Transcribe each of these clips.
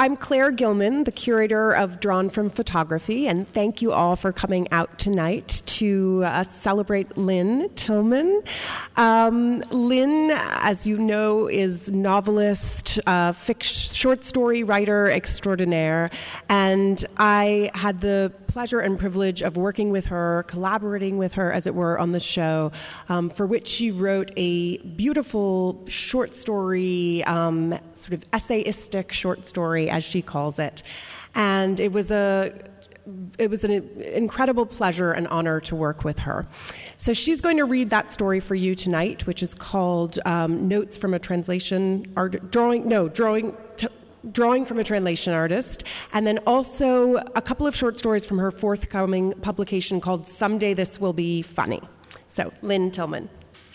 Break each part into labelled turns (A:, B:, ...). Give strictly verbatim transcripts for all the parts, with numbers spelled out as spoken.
A: I'm Claire Gilman, the curator of Drawn from Photography, and thank you all for coming out tonight to uh, celebrate Lynn Tillman. Um, Lynn, as you know, is novelist, uh, fic- short story writer extraordinaire, and I had the pleasure and privilege of working with her, collaborating with her, as it were, on the show, um, for which she wrote a beautiful short story, um, sort of essayistic short story, as she calls it. And it was a it was an incredible pleasure and honor to work with her. So she's going to read that story for you tonight, which is called um, Notes from a Translation Art Drawing. No, drawing. T- Drawing from a Translation Artist, and then also a couple of short stories from her forthcoming publication called Someday This Will Be Funny. So, Lynn Tillman.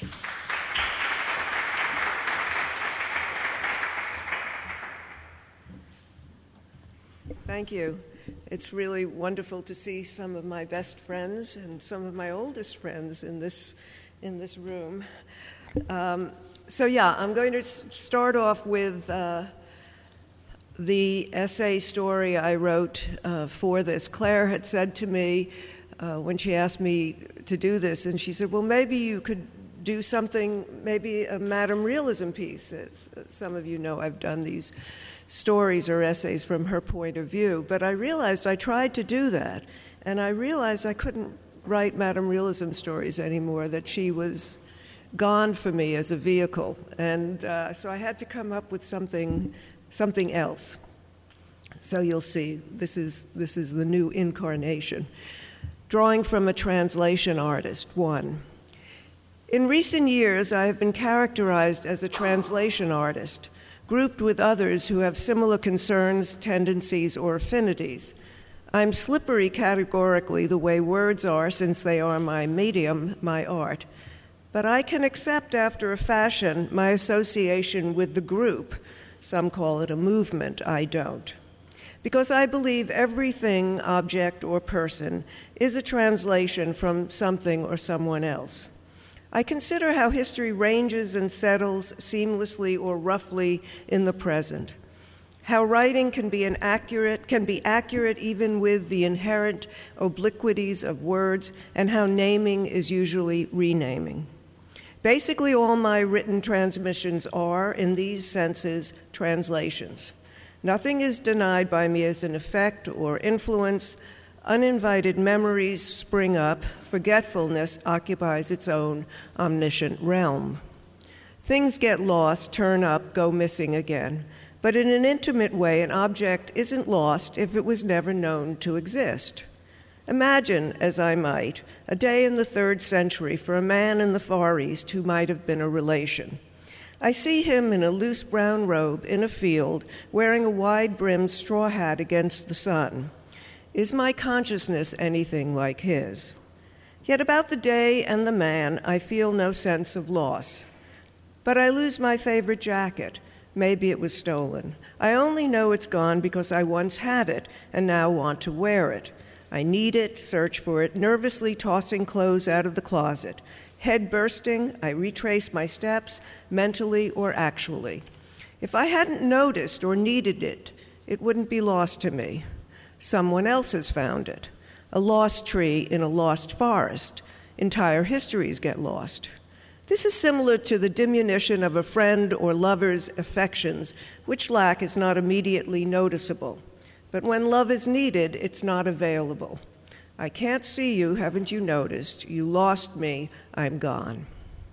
B: Thank you. It's really wonderful to see some of my best friends and some of my oldest friends in this in this room. Um, so yeah, I'm going to s- start off with uh, the essay story I wrote uh, for this. Claire had said to me uh, when she asked me to do this, and she said, well, maybe you could do something, maybe a Madame Realism piece. As some of you know, I've done these stories or essays from her point of view. But I realized I tried to do that, and I realized I couldn't write Madame Realism stories anymore, that she was gone for me as a vehicle. And uh, so I had to come up with something something else. So you'll see, this is this is the new incarnation. Drawing from a Translation Artist, one. In recent years, I have been characterized as a translation artist, grouped with others who have similar concerns, tendencies, or affinities. I'm slippery categorically the way words are, since they are my medium, my art. But I can accept, after a fashion, my association with the group. Some call it a movement, I don't. Because I believe everything, object, or person is a translation from something or someone else. I consider how history ranges and settles seamlessly or roughly in the present. How writing can be an accurate, can be accurate even with the inherent obliquities of words, and how naming is usually renaming. Basically, all my written transmissions are, in these senses, translations. Nothing is denied by me as an effect or influence. Uninvited memories spring up. Forgetfulness occupies its own omniscient realm. Things get lost, turn up, go missing again. But in an intimate way, an object isn't lost if it was never known to exist. Imagine, as I might, a day in the third century for a man in the Far East who might have been a relation. I see him in a loose brown robe in a field, wearing a wide-brimmed straw hat against the sun. Is my consciousness anything like his? Yet about the day and the man, I feel no sense of loss. But I lose my favorite jacket. Maybe it was stolen. I only know it's gone because I once had it and now want to wear it. I need it, search for it, nervously tossing clothes out of the closet. Head bursting, I retrace my steps, mentally or actually. If I hadn't noticed or needed it, it wouldn't be lost to me. Someone else has found it. A lost tree in a lost forest. Entire histories get lost. This is similar to the diminution of a friend or lover's affections, which lack is not immediately noticeable. But when love is needed, it's not available. I can't see you, haven't you noticed? You lost me, I'm gone.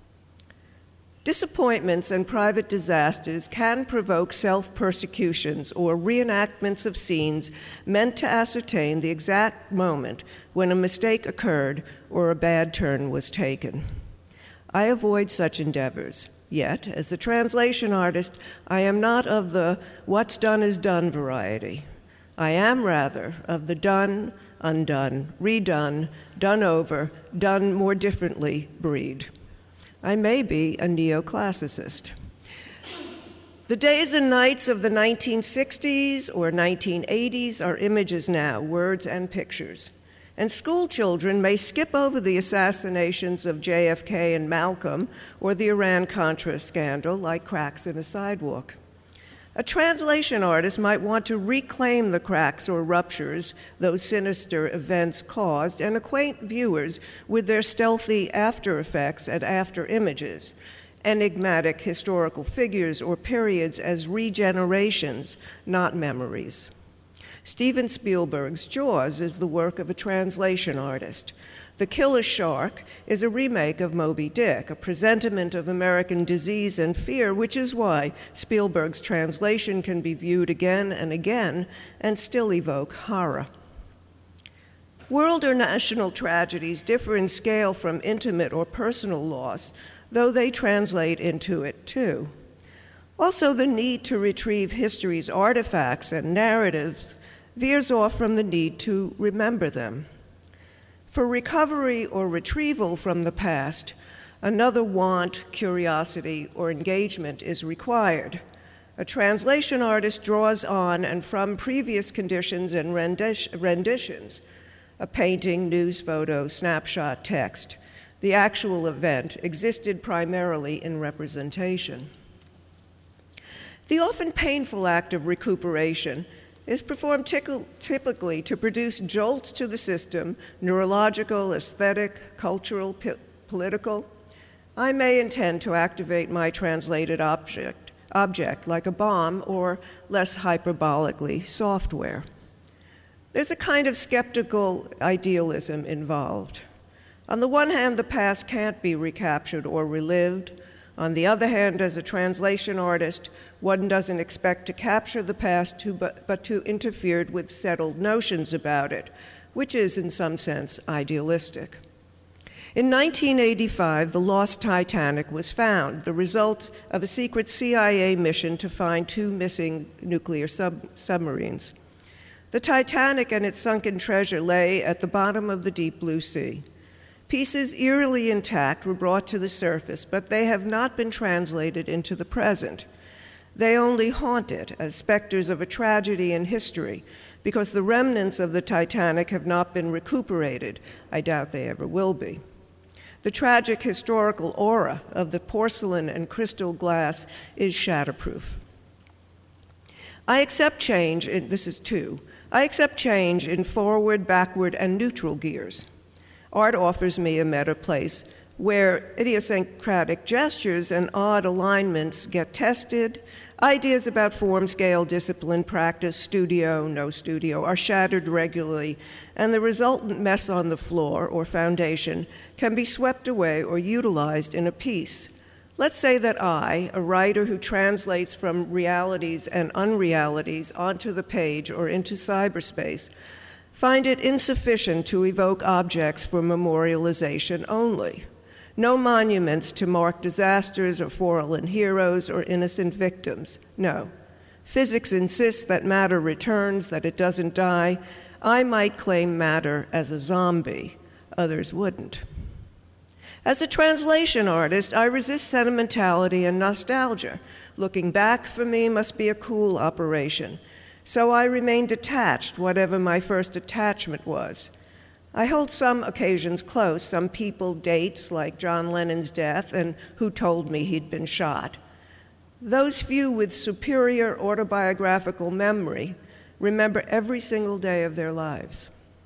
B: Disappointments and private disasters can provoke self-persecutions or reenactments of scenes meant to ascertain the exact moment when a mistake occurred or a bad turn was taken. I avoid such endeavors. Yet, as a translation artist, I am not of the what's done is done variety. I am, rather, of the done, undone, redone, done over, done more differently breed. I may be a neoclassicist. The days and nights of the nineteen sixties or nineteen eighties are images now, words and pictures. And school children may skip over the assassinations of J F K and Malcolm or the Iran-Contra scandal like cracks in a sidewalk. A translation artist might want to reclaim the cracks or ruptures those sinister events caused and acquaint viewers with their stealthy after effects and after images, enigmatic historical figures or periods as regenerations, not memories. Steven Spielberg's Jaws is the work of a translation artist. The Killer Shark is a remake of Moby Dick, a presentiment of American disease and fear, which is why Spielberg's translation can be viewed again and again and still evoke horror. World or national tragedies differ in scale from intimate or personal loss, though they translate into it too. Also, the need to retrieve history's artifacts and narratives veers off from the need to remember them. For recovery or retrieval from the past, another want, curiosity, or engagement is required. A translation artist draws on and from previous conditions and renditions, a painting, news photo, snapshot, text. The actual event existed primarily in representation. The often painful act of recuperation is performed typically to produce jolts to the system, neurological, aesthetic, cultural, p- political. I may intend to activate my translated object, object like a bomb or, less hyperbolically, software. There's a kind of skeptical idealism involved. On the one hand, the past can't be recaptured or relived. On the other hand, as a translation artist, one doesn't expect to capture the past to, but, but to interfere with settled notions about it, which is, in some sense, idealistic. In nineteen eighty-five, the lost Titanic was found, the result of a secret C I A mission to find two missing nuclear sub- submarines. The Titanic and its sunken treasure lay at the bottom of the deep blue sea. Pieces eerily intact were brought to the surface, but they have not been translated into the present. They only haunt it as specters of a tragedy in history, because the remnants of the Titanic have not been recuperated. I doubt they ever will be. The tragic historical aura of the porcelain and crystal glass is shatterproof. I accept change in, this is two, I accept change in forward, backward, and neutral gears. Art offers me a meta place where idiosyncratic gestures and odd alignments get tested, ideas about form, scale, discipline, practice, studio, no studio, are shattered regularly, and the resultant mess on the floor or foundation can be swept away or utilized in a piece. Let's say that I, a writer who translates from realities and unrealities onto the page or into cyberspace, find it insufficient to evoke objects for memorialization only. No monuments to mark disasters or fallen heroes or innocent victims. No. Physics insists that matter returns, that it doesn't die. I might claim matter as a zombie. Others wouldn't. As a translation artist, I resist sentimentality and nostalgia. Looking back for me must be a cool operation. So I remain detached, whatever my first attachment was. I hold some occasions close, some people, dates like John Lennon's death and who told me he'd been shot. Those few with superior autobiographical memory remember every single day of their lives.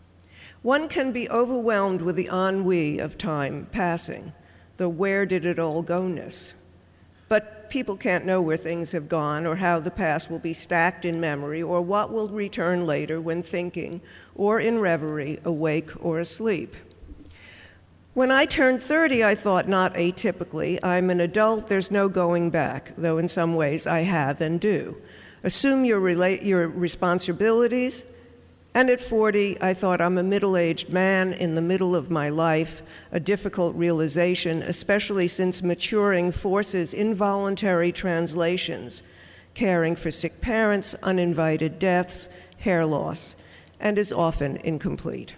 B: One can be overwhelmed with the ennui of time passing, the where did it all go-ness. But people can't know where things have gone or how the past will be stacked in memory or what will return later when thinking or in reverie, awake or asleep. When I turned thirty, I thought not atypically, I'm an adult, there's no going back, though in some ways I have and do. Assume your, rela- your responsibilities. And at forty, I thought I'm a middle-aged man in the middle of my life, a difficult realization, especially since maturing forces involuntary translations, caring for sick parents, uninvited deaths, hair loss, and is often incomplete.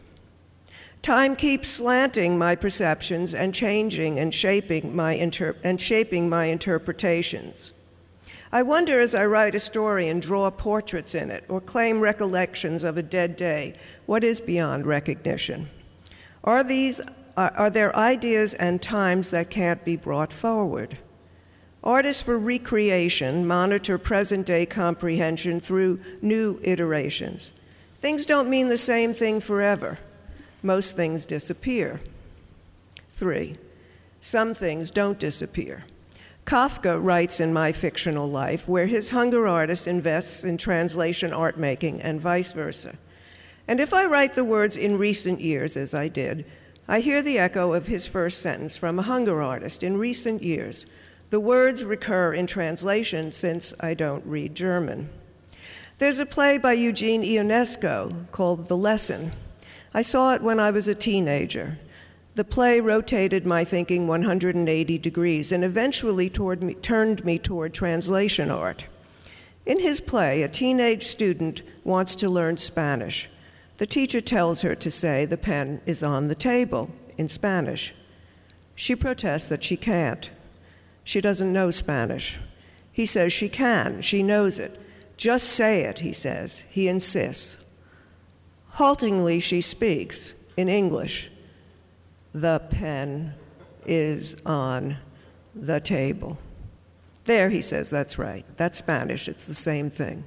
B: Time keeps slanting my perceptions and changing and shaping my inter- and shaping my interpretations. I wonder as I write a story and draw portraits in it or claim recollections of a dead day, what is beyond recognition? Are these, are, are there ideas and times that can't be brought forward? Artists for recreation monitor present-day comprehension through new iterations. Things don't mean the same thing forever. Most things disappear. Three, some things don't disappear. Kafka writes in My Fictional Life, where his hunger artist invests in translation art making and vice versa. And if I write the words in recent years, as I did, I hear the echo of his first sentence from a hunger artist, in recent years. The words recur in translation since I don't read German. There's a play by Eugene Ionesco called The Lesson. I saw it when I was a teenager. The play rotated my thinking one hundred eighty degrees and eventually toward me, turned me toward translation art. In his play, a teenage student wants to learn Spanish. The teacher tells her to say the pen is on the table in Spanish. She protests that she can't. She doesn't know Spanish. He says she can, she knows it. Just say it, he says. He insists. Haltingly, she speaks in English. The pen is on the table. There, he says, that's right. That's Spanish. It's the same thing.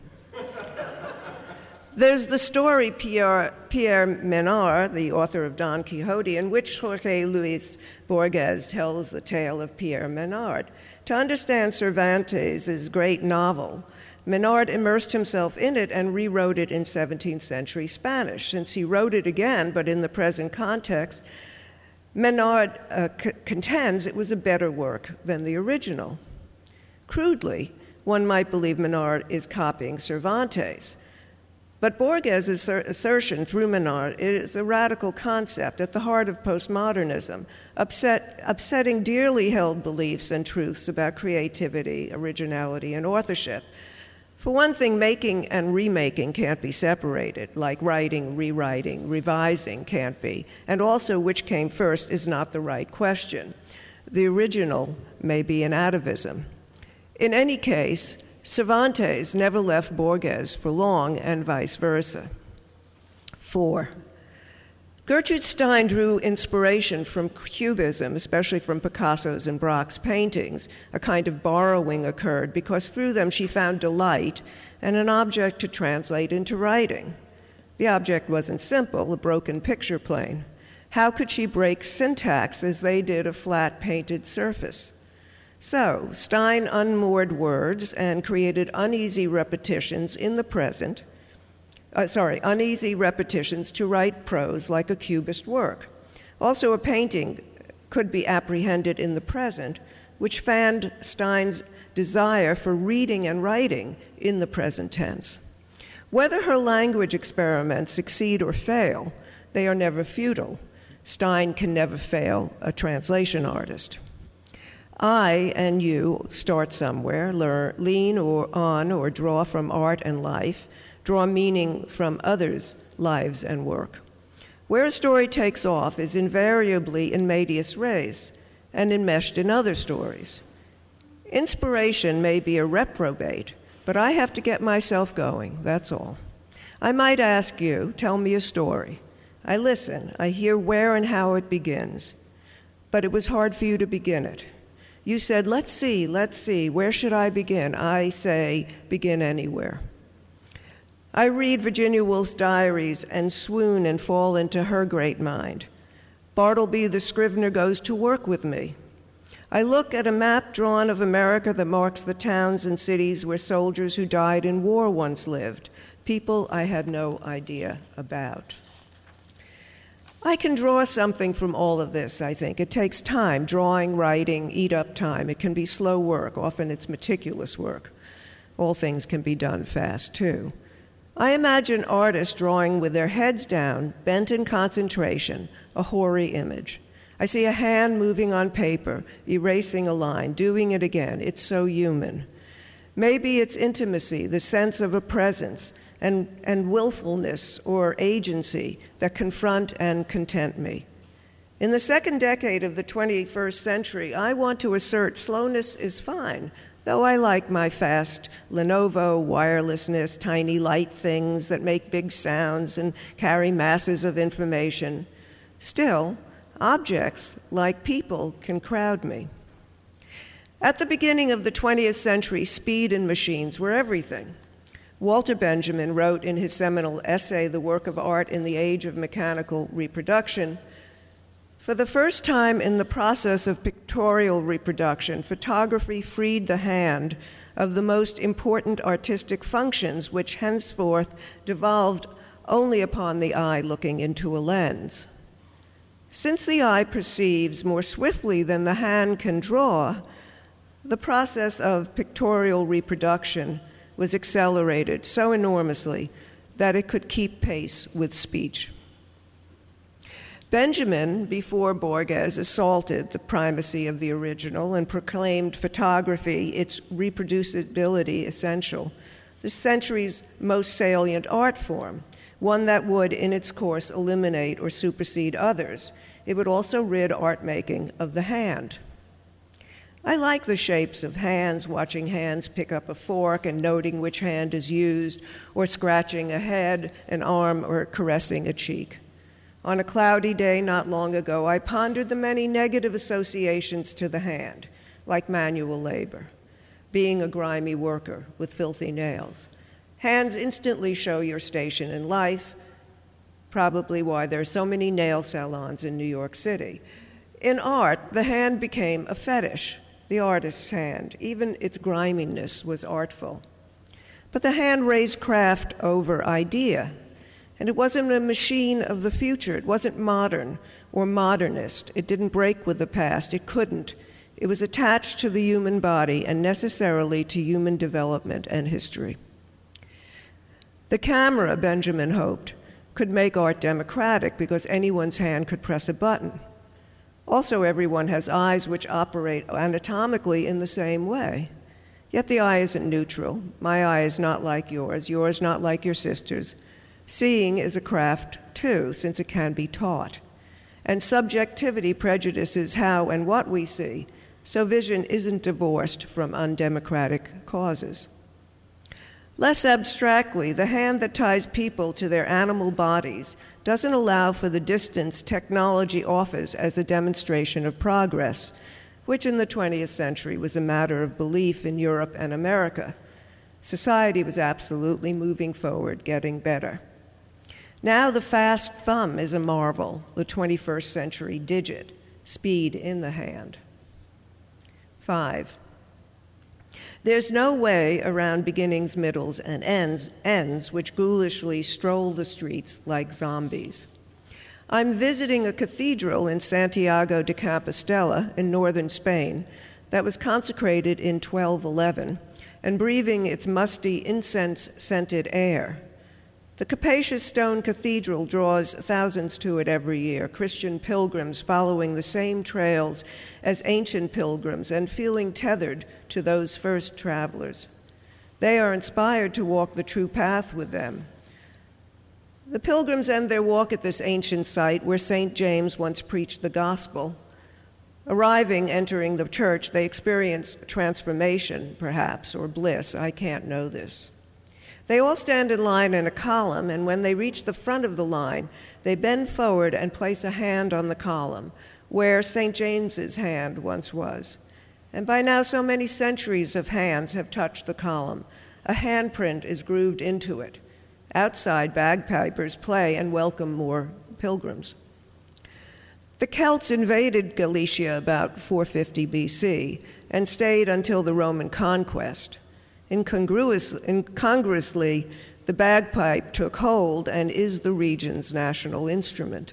B: There's the story Pierre, Pierre Menard, the author of Don Quixote, in which Jorge Luis Borges tells the tale of Pierre Menard. To understand Cervantes' great novel, Menard immersed himself in it and rewrote it in seventeenth century Spanish. Since he wrote it again, but in the present context, Menard uh, c- contends it was a better work than the original. Crudely, one might believe Menard is copying Cervantes. But Borges' assertion through Menard is a radical concept at the heart of postmodernism, upset, upsetting dearly held beliefs and truths about creativity, originality, and authorship. For one thing, making and remaking can't be separated, like writing, rewriting, revising can't be. And also, which came first is not the right question. The original may be an atavism. In any case, Cervantes never left Borges for long, and vice versa. Four, Gertrude Stein drew inspiration from Cubism, especially from Picasso's and Braque's paintings. A kind of borrowing occurred because through them she found delight and an object to translate into writing. The object wasn't simple, a broken picture plane. How could she break syntax as they did a flat painted surface? So, Stein unmoored words and created uneasy repetitions in the present, uh, sorry, uneasy repetitions to write prose like a Cubist work. Also, a painting could be apprehended in the present, which fanned Stein's desire for reading and writing in the present tense. Whether her language experiments succeed or fail, they are never futile. Stein can never fail a translation artist. I and you start somewhere, learn, lean or on or draw from art and life, draw meaning from others' lives and work. Where a story takes off is invariably in medias res and enmeshed in other stories. Inspiration may be a reprobate, but I have to get myself going, that's all. I might ask you, tell me a story. I listen, I hear where and how it begins, but it was hard for you to begin it. You said, let's see, let's see, where should I begin? I say, begin anywhere. I read Virginia Woolf's diaries and swoon and fall into her great mind. Bartleby the Scrivener goes to work with me. I look at a map drawn of America that marks the towns and cities where soldiers who died in war once lived, people I had no idea about. I can draw something from all of this, I think. It takes time. Drawing, writing, eat up time. It can be slow work. Often it's meticulous work. All things can be done fast, too. I imagine artists drawing with their heads down, bent in concentration, a hoary image. I see a hand moving on paper, erasing a line, doing it again. It's so human. Maybe it's intimacy, the sense of a presence, and, and willfulness or agency that confront and content me. In the second decade of the twenty-first century, I want to assert slowness is fine, though I like my fast Lenovo, wirelessness, tiny light things that make big sounds and carry masses of information. Still, objects, like people, can crowd me. At the beginning of the twentieth century, speed and machines were everything. Walter Benjamin wrote in his seminal essay, The Work of Art in the Age of Mechanical Reproduction, "For the first time in the process of pictorial reproduction, photography freed the hand of the most important artistic functions, which henceforth devolved only upon the eye looking into a lens. Since the eye perceives more swiftly than the hand can draw, the process of pictorial reproduction was accelerated so enormously that it could keep pace with speech." Benjamin, before Borges, assaulted the primacy of the original and proclaimed photography, its reproducibility essential, the century's most salient art form, one that would, in its course, eliminate or supersede others. It would also rid art making of the hand. I like the shapes of hands, watching hands pick up a fork and noting which hand is used, or scratching a head, an arm, or caressing a cheek. On a cloudy day not long ago, I pondered the many negative associations to the hand, like manual labor, being a grimy worker with filthy nails. Hands instantly show your station in life, probably why there are so many nail salons in New York City. In art, the hand became a fetish, the artist's hand. Even its griminess was artful. But the hand raised craft over idea. And it wasn't a machine of the future. It wasn't modern or modernist. It didn't break with the past. It couldn't. It was attached to the human body and necessarily to human development and history. The camera, Benjamin hoped, could make art democratic because anyone's hand could press a button. Also, everyone has eyes which operate anatomically in the same way. Yet the eye isn't neutral. My eye is not like yours, yours not like your sister's. Seeing is a craft, too, since it can be taught. And subjectivity prejudices how and what we see, so vision isn't divorced from undemocratic causes. Less abstractly, the hand that ties people to their animal bodies doesn't allow for the distance technology offers as a demonstration of progress, which in the twentieth century was a matter of belief in Europe and America. Society was absolutely moving forward, getting better. Now the fast thumb is a marvel, the twenty-first century digit, speed in the hand. Five, there's no way around beginnings, middles, and ends, ends which ghoulishly stroll the streets like zombies. I'm visiting a cathedral in Santiago de Compostela in northern Spain that was consecrated in twelve eleven and breathing its musty, incense-scented air. The capacious stone cathedral draws thousands to it every year, Christian pilgrims following the same trails as ancient pilgrims and feeling tethered to those first travelers. They are inspired to walk the true path with them. The pilgrims end their walk at this ancient site where Saint James once preached the gospel. Arriving, entering the church, they experience transformation, perhaps, or bliss. I can't know this. They all stand in line in a column, and when they reach the front of the line, they bend forward and place a hand on the column, where Saint James's hand once was. And by now, so many centuries of hands have touched the column. A handprint is grooved into it. Outside, bagpipers play and welcome more pilgrims. The Celts invaded Galicia about four fifty B C and stayed until the Roman conquest. Incongruous, incongruously, the bagpipe took hold and is the region's national instrument.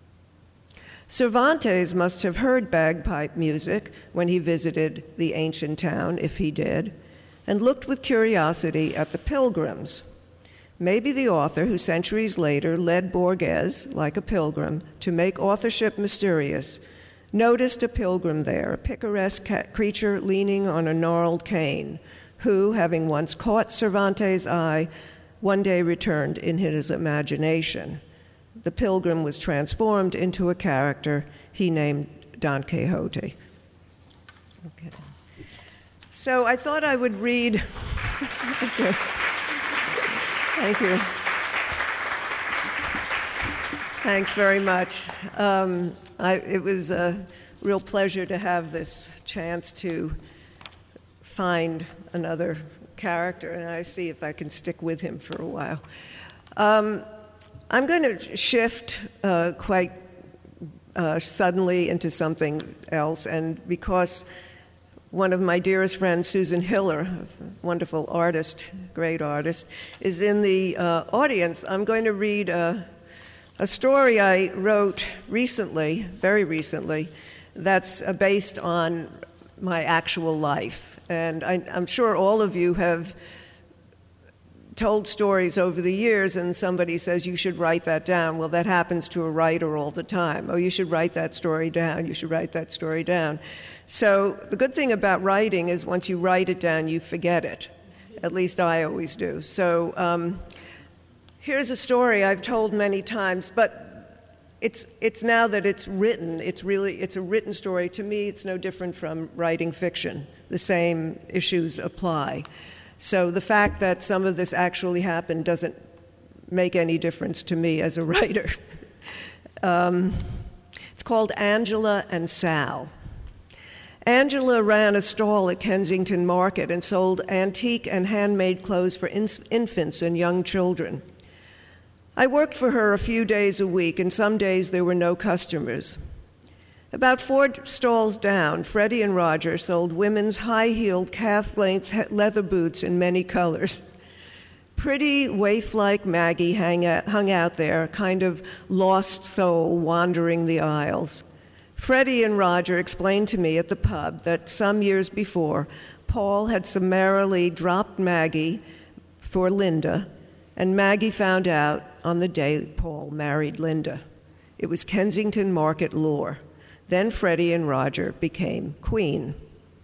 B: Cervantes must have heard bagpipe music when he visited the ancient town, if he did, and looked with curiosity at the pilgrims. Maybe the author, who centuries later led Borges, like a pilgrim, to make authorship mysterious, noticed a pilgrim there, a picaresque creature leaning on a gnarled cane, who, having once caught Cervantes' eye, one day returned in his imagination. The pilgrim was transformed into a character he named Don Quixote. Okay. So I thought I would read. Thank you. Thank you. Thanks very much. Um, I, it was a real pleasure to have this chance to find another character, and I see if I can stick with him for a while. Um, I'm going to shift uh, quite uh, suddenly into something else, and because one of my dearest friends, Susan Hiller, a wonderful artist, great artist, is in the uh, audience, I'm going to read a, a story I wrote recently, very recently, that's uh, based on my actual life. And I, I'm sure all of you have told stories over the years, and somebody says, you should write that down. Well, that happens to a writer all the time. Oh, you should write that story down. You should write that story down. So the good thing about writing is once you write it down, you forget it. At least I always do. So um, here's a story I've told many times, but it's it's now that it's written, it's really, it's a written story. To me, it's no different from writing fiction. The same issues apply. So the fact that some of this actually happened doesn't make any difference to me as a writer. um, it's called Angela and Sal. Angela ran a stall at Kensington Market and sold antique and handmade clothes for in- infants and young children. I worked for her a few days a week, and some days there were no customers. About four stalls down, Freddie and Roger sold women's high-heeled, calf-length leather boots in many colors. Pretty, waif-like Maggie hung out, hung out there, a kind of lost soul wandering the aisles. Freddie and Roger explained to me at the pub that some years before, Paul had summarily dropped Maggie for Linda, and Maggie found out on the day Paul married Linda. It was Kensington Market lore. Then Freddie and Roger became queen.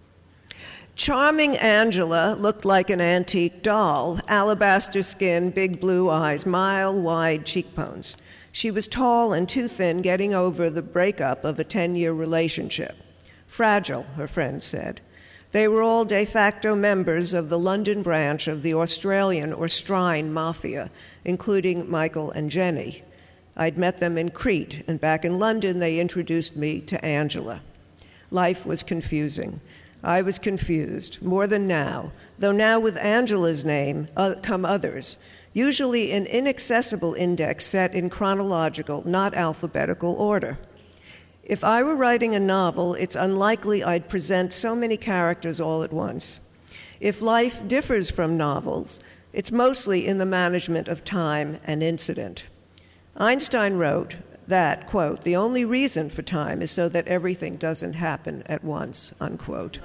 B: Charming Angela looked like an antique doll, alabaster skin, big blue eyes, mile-wide cheekbones. She was tall and too thin, getting over the breakup of a ten-year relationship. Fragile, her friends said. They were all de facto members of the London branch of the Australian or Strine Mafia, including Michael and Jenny. I'd met them in Crete, and back in London they introduced me to Angela. Life was confusing. I was confused, more than now, though now with Angela's name uh, come others, usually an inaccessible index set in chronological, not alphabetical order. If I were writing a novel, it's unlikely I'd present so many characters all at once. If life differs from novels, it's mostly in the management of time and incident. Einstein wrote that, quote, the only reason for time is so that everything doesn't happen at once, unquote.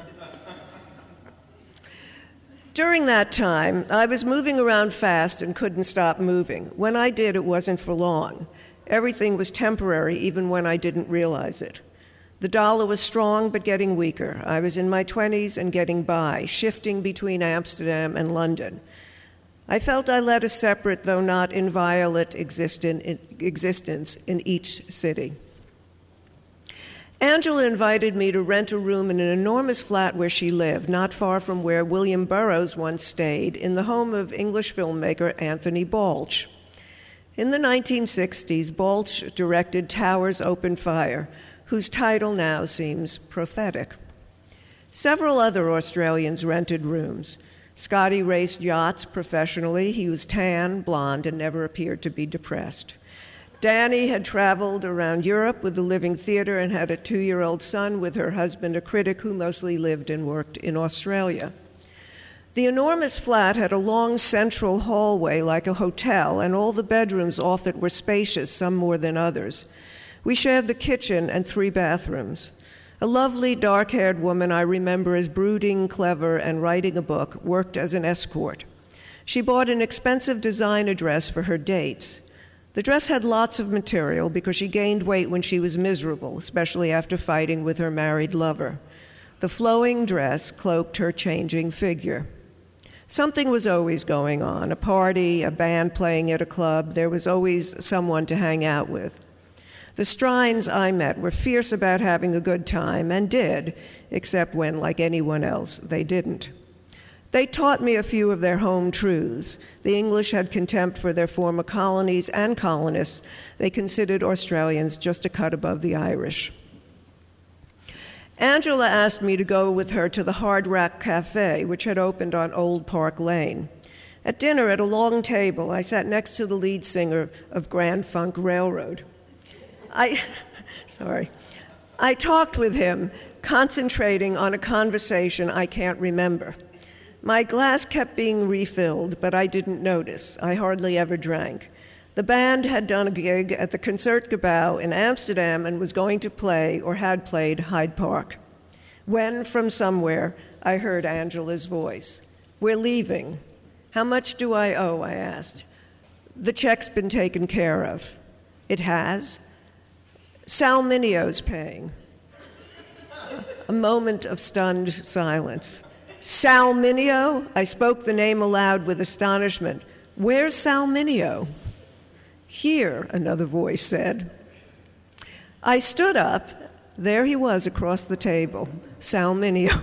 B: During that time, I was moving around fast and couldn't stop moving. When I did, it wasn't for long. Everything was temporary, even when I didn't realize it. The dollar was strong, but getting weaker. I was in my twenties and getting by, shifting between Amsterdam and London. I felt I led a separate, though not inviolate, existence in each city. Angela invited me to rent a room in an enormous flat where she lived, not far from where William Burroughs once stayed, in the home of English filmmaker Anthony Balch. In the nineteen sixties, Balch directed Towers Open Fire, whose title now seems prophetic. Several other Australians rented rooms. Scotty raced yachts professionally. He was tan, blonde, and never appeared to be depressed. Danny had traveled around Europe with the Living Theatre and had a two-year-old son with her husband, a critic who mostly lived and worked in Australia. The enormous flat had a long central hallway like a hotel, and all the bedrooms off it were spacious, some more than others. We shared the kitchen and three bathrooms. A lovely, dark-haired woman I remember as brooding, clever, and writing a book worked as an escort. She bought an expensive designer dress for her dates. The dress had lots of material because she gained weight when she was miserable, especially after fighting with her married lover. The flowing dress cloaked her changing figure. Something was always going on, a party, a band playing at a club. There was always someone to hang out with. The Strines I met were fierce about having a good time, and did, except when, like anyone else, they didn't. They taught me a few of their home truths. The English had contempt for their former colonies and colonists. They considered Australians just a cut above the Irish. Angela asked me to go with her to the Hard Rock Cafe, which had opened on Old Park Lane. At dinner at a long table, I sat next to the lead singer of Grand Funk Railroad. I, sorry, I talked with him, concentrating on a conversation I can't remember. My glass kept being refilled, but I didn't notice. I hardly ever drank. The band had done a gig at the Concertgebouw in Amsterdam and was going to play, or had played, Hyde Park. When, from somewhere, I heard Angela's voice. "We're leaving. How much do I owe?" I asked. "The check's been taken care of." "It has?" "Sal Minio's paying." A moment of stunned silence. "Sal Minio?" I spoke the name aloud with astonishment. "Where's Sal Minio?" "Here," another voice said. I stood up. There he was across the table, Sal Minio.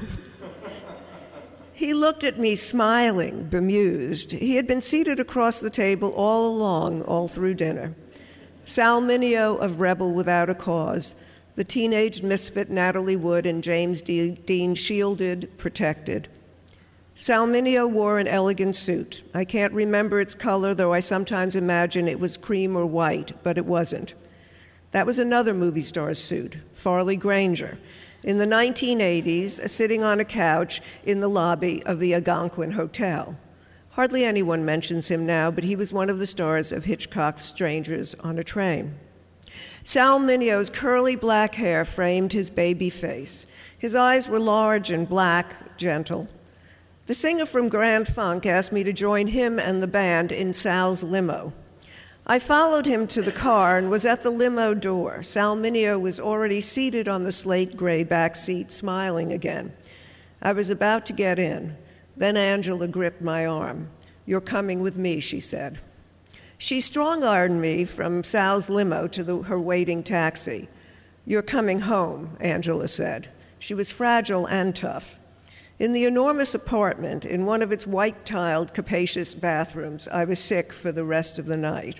B: He looked at me smiling, bemused. He had been seated across the table all along, all through dinner. Sal Minio of Rebel Without a Cause, the teenage misfit Natalie Wood and James D- Dean shielded, protected. Sal Minio wore an elegant suit. I can't remember its color, though I sometimes imagine it was cream or white, but it wasn't. That was another movie star's suit, Farley Granger, in the nineteen eighties, sitting on a couch in the lobby of the Algonquin Hotel. Hardly anyone mentions him now, but he was one of the stars of Hitchcock's Strangers on a Train. Sal Minio's curly black hair framed his baby face. His eyes were large and black, gentle. The singer from Grand Funk asked me to join him and the band in Sal's limo. I followed him to the car and was at the limo door. Sal Minio was already seated on the slate gray back seat, smiling again. I was about to get in. Then Angela gripped my arm. "You're coming with me," she said. She strong-armed me from Sal's limo to the, her waiting taxi. "You're coming home," Angela said. She was fragile and tough. In the enormous apartment, in one of its white-tiled, capacious bathrooms, I was sick for the rest of the night.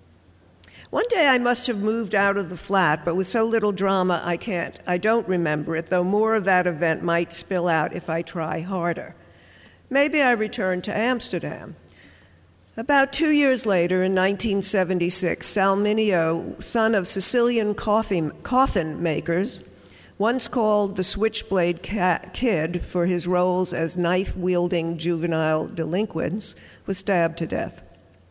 B: One day I must have moved out of the flat, but with so little drama I can't. I don't remember it, though more of that event might spill out if I try harder. Maybe I returned to Amsterdam. About two years later, in nineteen seventy-six, Sal Minio, son of Sicilian coffin, coffin makers, once called the Switchblade Kid for his roles as knife-wielding juvenile delinquents, was stabbed to death.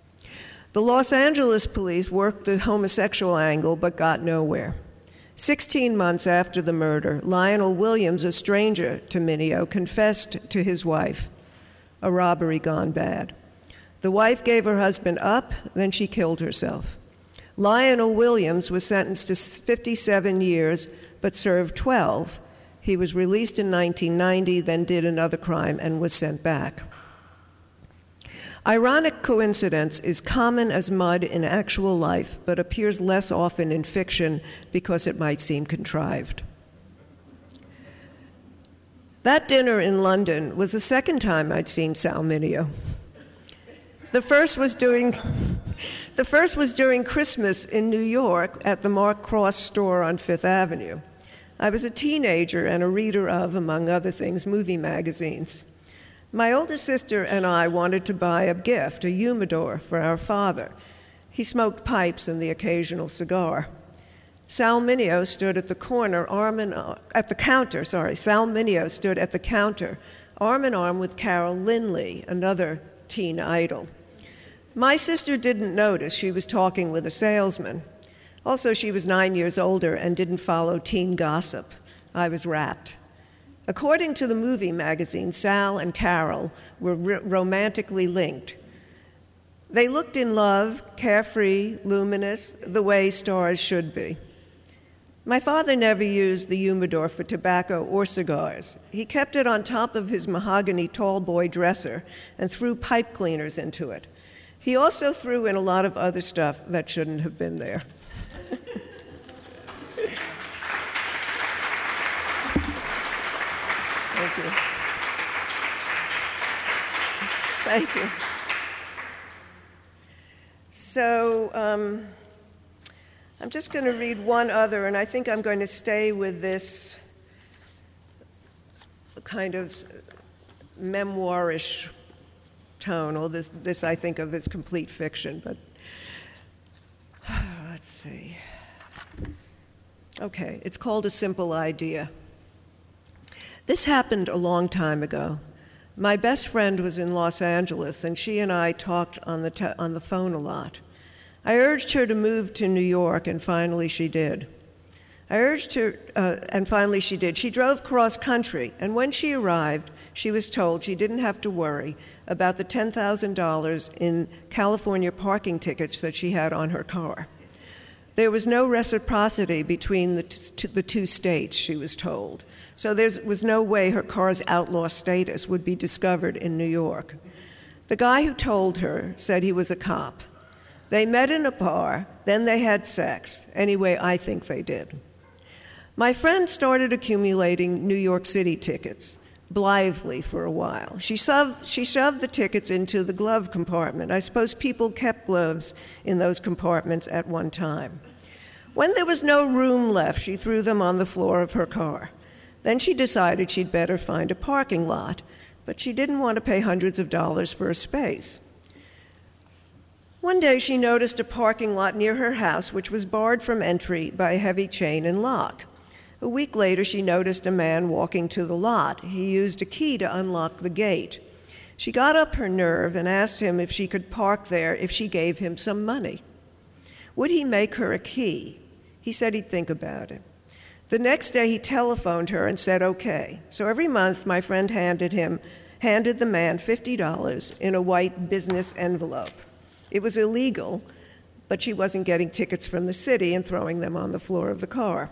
B: The Los Angeles police worked the homosexual angle but got nowhere. Sixteen months after the murder, Lionel Williams, a stranger to Minio, confessed to his wife, a robbery gone bad. The wife gave her husband up, then she killed herself. Lionel Williams was sentenced to fifty-seven years, but served twelve. He was released in nineteen ninety, then did another crime and was sent back. Ironic coincidence is common as mud in actual life, but appears less often in fiction because it might seem contrived. That dinner in London was the second time I'd seen Sal Minio. The first was during, the first was during Christmas in New York at the Mark Cross store on Fifth Avenue. I was a teenager and a reader of, among other things, movie magazines. My older sister and I wanted to buy a gift, a humidor, for our father. He smoked pipes and the occasional cigar. Sal Minio stood at the corner, arm in, uh, at the counter, sorry, Sal Minio stood at the counter, arm in arm with Carol Lindley, another teen idol. My sister didn't notice she was talking with a salesman. Also, she was nine years older and didn't follow teen gossip. I was rapt. According to the movie magazine, Sal and Carol were r- romantically linked. They looked in love, carefree, luminous, the way stars should be. My father never used the humidor for tobacco or cigars. He kept it on top of his mahogany tall boy dresser and threw pipe cleaners into it. He also threw in a lot of other stuff that shouldn't have been there. Thank you. Thank you. So um, I'm just going to read one other, and I think I'm going to stay with this kind of memoirish tone. Well, this, this I think of as complete fiction, but let's see. Okay, it's called A Simple Idea. This happened a long time ago. My best friend was in Los Angeles, and she and I talked on the, te- on the phone a lot. I urged her to move to New York, and finally she did. I urged her, uh, and finally she did. She drove cross-country, and when she arrived, she was told she didn't have to worry about the ten thousand dollars in California parking tickets that she had on her car. There was no reciprocity between the, t- the two states, she was told. So there was no way her car's outlaw status would be discovered in New York. The guy who told her said he was a cop. They met in a bar, then they had sex. Anyway, I think they did. My friend started accumulating New York City tickets, blithely for a while. She shoved, she shoved the tickets into the glove compartment. I suppose people kept gloves in those compartments at one time. When there was no room left, she threw them on the floor of her car. Then she decided she'd better find a parking lot, but she didn't want to pay hundreds of dollars for a space. One day she noticed a parking lot near her house which was barred from entry by a heavy chain and lock. A week later she noticed a man walking to the lot. He used a key to unlock the gate. She got up her nerve and asked him if she could park there if she gave him some money. Would he make her a key? He said he'd think about it. The next day he telephoned her and said okay. So every month my friend handed him, handed the man fifty dollars in a white business envelope. It was illegal, but she wasn't getting tickets from the city and throwing them on the floor of the car.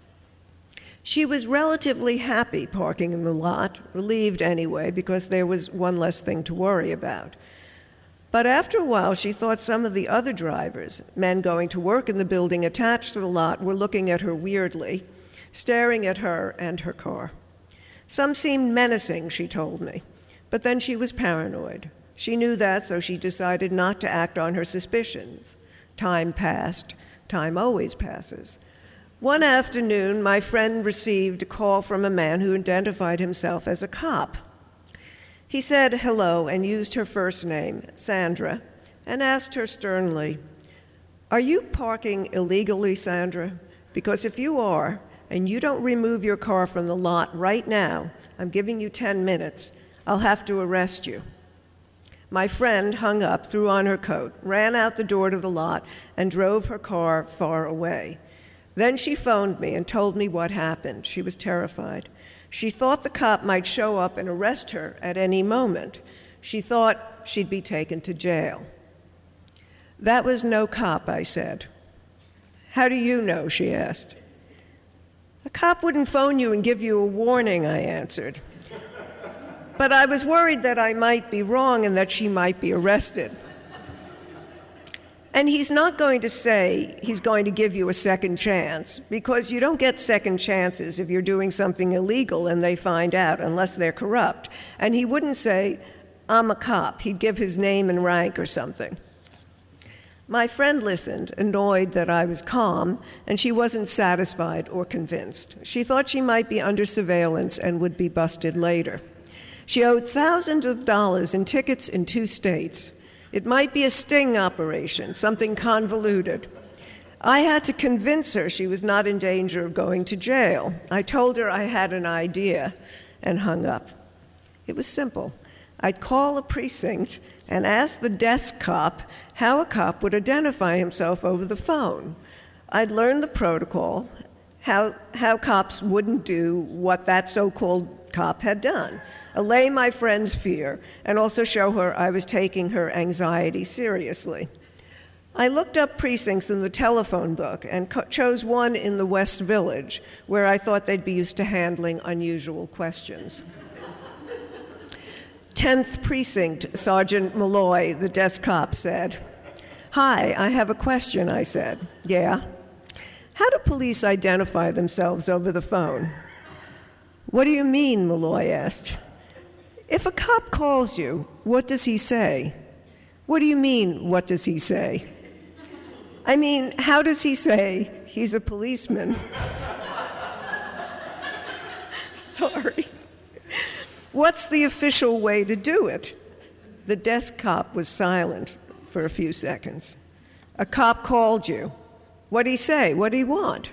B: She was relatively happy parking in the lot, relieved anyway, because there was one less thing to worry about. But after a while, she thought some of the other drivers, men going to work in the building attached to the lot, were looking at her weirdly, staring at her and her car. Some seemed menacing, she told me, but then she was paranoid. She knew that, so she decided not to act on her suspicions. Time passed. Time always passes. One afternoon, my friend received a call from a man who identified himself as a cop. He said hello and used her first name, Sandra, and asked her sternly, "Are you parking illegally, Sandra? Because if you are, and you don't remove your car from the lot right now, I'm giving you ten minutes, I'll have to arrest you." My friend hung up, threw on her coat, ran out the door to the lot, and drove her car far away. Then she phoned me and told me what happened. She was terrified. She thought the cop might show up and arrest her at any moment. She thought she'd be taken to jail. "That was no cop," I said. "How do you know?" she asked. "A cop wouldn't phone you and give you a warning," I answered. But I was worried that I might be wrong and that she might be arrested. And he's not going to say he's going to give you a second chance, because you don't get second chances if you're doing something illegal and they find out, unless they're corrupt. And he wouldn't say, "I'm a cop." He'd give his name and rank or something. My friend listened, annoyed that I was calm, and she wasn't satisfied or convinced. She thought she might be under surveillance and would be busted later. She owed thousands of dollars in tickets in two states. It might be a sting operation, something convoluted. I had to convince her she was not in danger of going to jail. I told her I had an idea and hung up. It was simple. I'd call a precinct and ask the desk cop how a cop would identify himself over the phone. I'd learn the protocol, how, how cops wouldn't do what that so-called cop had done, allay my friend's fear, and also show her I was taking her anxiety seriously. I looked up precincts in the telephone book and co- chose one in the West Village, where I thought they'd be used to handling unusual questions. tenth Precinct, Sergeant Malloy, the desk cop, said. "Hi, I have a question," I said. "Yeah?" "How do police identify themselves over the phone?" "What do you mean?" Malloy asked. "If a cop calls you, what does he say?" "What do you mean, what does he say?" "I mean, how does he say he's a policeman?" Sorry. What's the official way to do it? The desk cop was silent for a few seconds. A cop called you. What'd he say? What'd he want?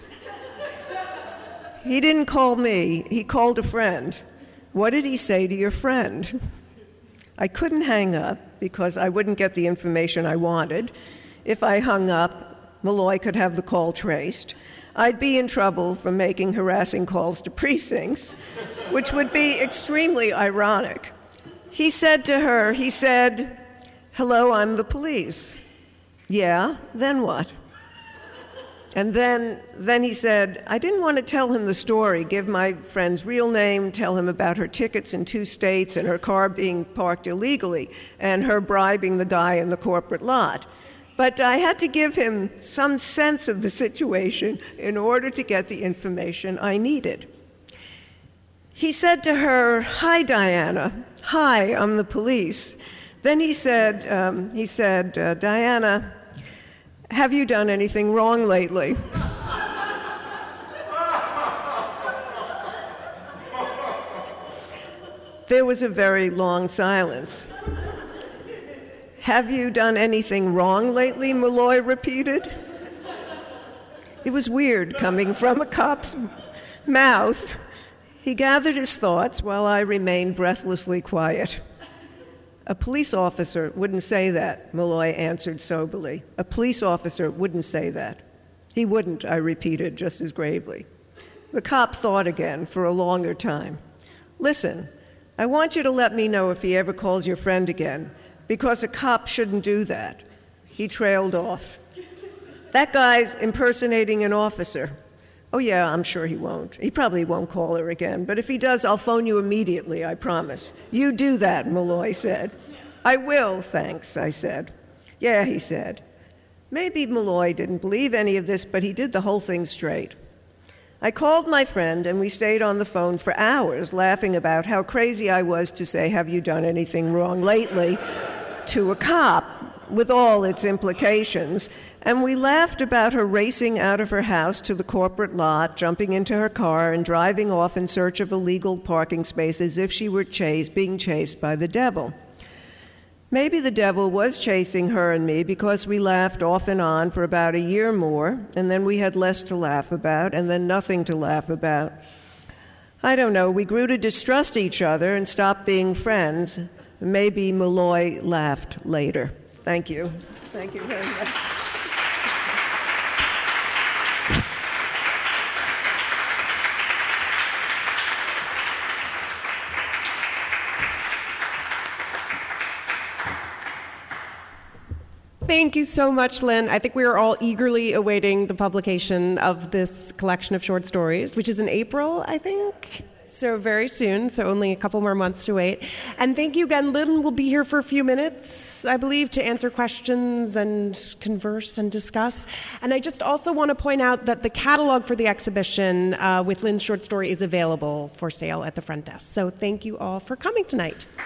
B: He didn't call me. He called a friend. What did he say to your friend? I couldn't hang up because I wouldn't get the information I wanted. If I hung up, Malloy could have the call traced. I'd be in trouble for making harassing calls to precincts, which would be extremely ironic. He said to her, he said, "Hello, I'm the police." Yeah, then what? And then, then he said, I didn't want to tell him the story, give my friend's real name, tell him about her tickets in two states and her car being parked illegally and her bribing the guy in the corporate lot. But I had to give him some sense of the situation in order to get the information I needed. He said to her, "Hi, Diana. Hi, I'm the police." Then he said, um, he said, uh, "Diana, have you done anything wrong lately?" There was a very long silence. "Have you done anything wrong lately?" Malloy repeated. It was weird coming from a cop's mouth. He gathered his thoughts while I remained breathlessly quiet. "A police officer wouldn't say that," Malloy answered soberly. "A police officer wouldn't say that." "He wouldn't," I repeated just as gravely. The cop thought again for a longer time. "Listen, I want you to let me know if he ever calls your friend again, because a cop shouldn't do that." He trailed off. "That guy's impersonating an officer." "Oh, yeah, I'm sure he won't. He probably won't call her again, but if he does, I'll phone you immediately, I promise." "You do that," Malloy said. "I will, thanks," I said. "Yeah," he said. Maybe Malloy didn't believe any of this, but he did the whole thing straight. I called my friend, and we stayed on the phone for hours laughing about how crazy I was to say, "Have you done anything wrong lately?" to a cop, with all its implications. And we laughed about her racing out of her house to the corporate lot, jumping into her car, and driving off in search of a legal parking space as if she were chased, being chased by the devil. Maybe the devil was chasing her and me because we laughed off and on for about a year more, and then we had less to laugh about, and then nothing to laugh about. I don't know, we grew to distrust each other and stopped being friends. Maybe Malloy laughed later. Thank you. Thank you very much.
A: Thank you so much, Lynn. I think we are all eagerly awaiting the publication of this collection of short stories, which is in April, I think. So very soon, so only a couple more months to wait. And thank you again. Lynn will be here for a few minutes, I believe, to answer questions and converse and discuss. And I just also want to point out that the catalog for the exhibition uh, with Lynn's short story is available for sale at the front desk. So thank you all for coming tonight.